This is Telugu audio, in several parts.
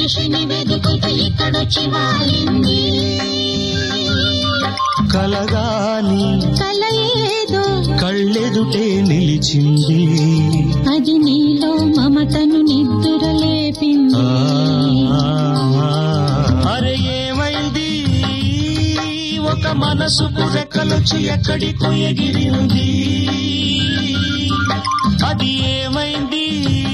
మనిషిని వెతుకుతూ ఇక్కడొచ్చి వాలింది. కలగాని కల ఏదో కళ్ళెదుటే నిలిచింది. అది నీలో మమతను నిద్దురలేపింది. అరే ఏమైంది, ఒక మనసుకు రెక్కలొచ్చి ఎక్కడికో ఎగిరింది. అది ఏమైంది,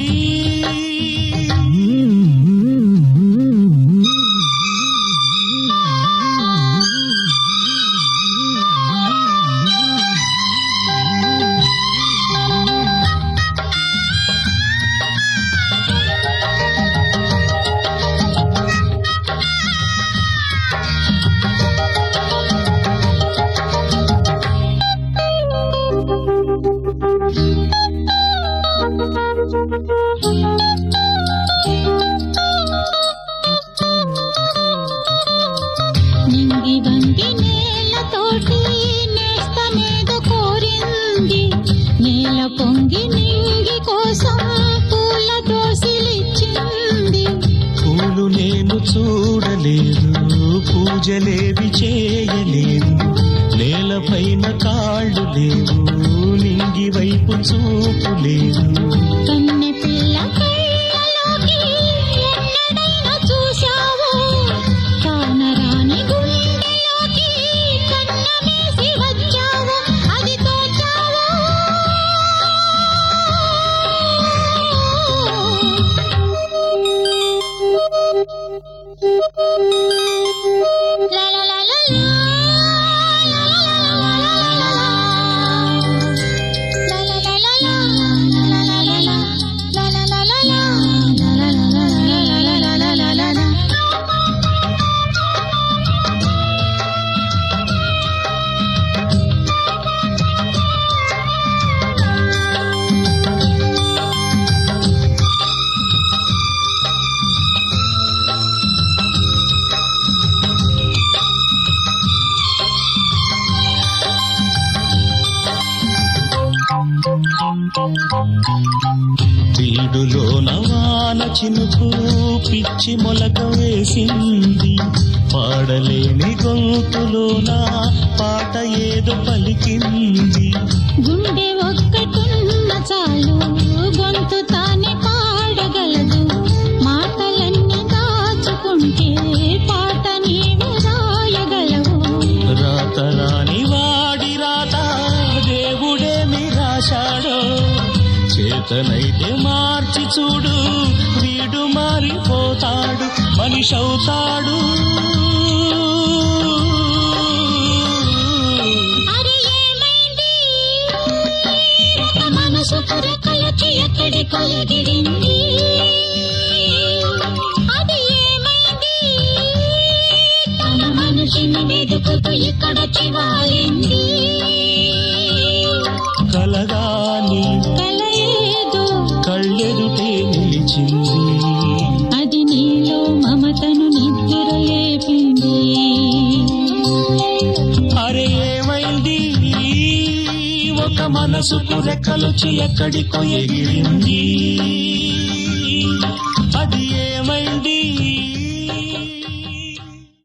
నింగి వంగి నేలతోటి నేస్తమేదో కోరింది. నేల పొంగి నింగి కోసం పూల దోసిలిచ్చింది. పూలు నేను చూడలేదు, పూజలేవి చేయలేదు. నేలపైన కాళ్ళు లేవు, నింగి వైపు చూపు లేదు. కన్నె పిల్ల కళ్ళలోకి ఎన్నడైనా చూశావు? కానరాని గుండెలోకి కన్నమేసి వచ్చావు. అది తోచావు. వీడులోన వాన చినుకు పిచ్చి మొలక వేసింది. పాడలేని గొంతులోన పాట ఏదో పలికింది. గుండె ఒక్కటున్న చాలు గొంతు తానే పాడగలదు. మాటలన్నీ దాచుకుంటే పాట నీవు రాయగలవు. రాత రాని వాడి రాత దేవుడేమి రాశాడో. చేతనైతే మార్చి చూడు, వీడు మారిపోతాడు, మనిషవుతాడు. అరే ఏమైంది, ఒక మనసు రెక్కలొచ్చి ఎక్కడికో ఎగిరింది. అది ఏమైంది, తన మనిషిని వెతుకుతూ ఇక్కడొచ్చి వాలింది. కలగాని కల ఏదో కళ్ళెదుటే నిలిచింది. అది నీలో మమతను నిద్దురలేపింది. అరే ఏమైంది, ఒక మనసుకు రెక్కలొచ్చి ఎక్కడికో ఎగిరింది. అది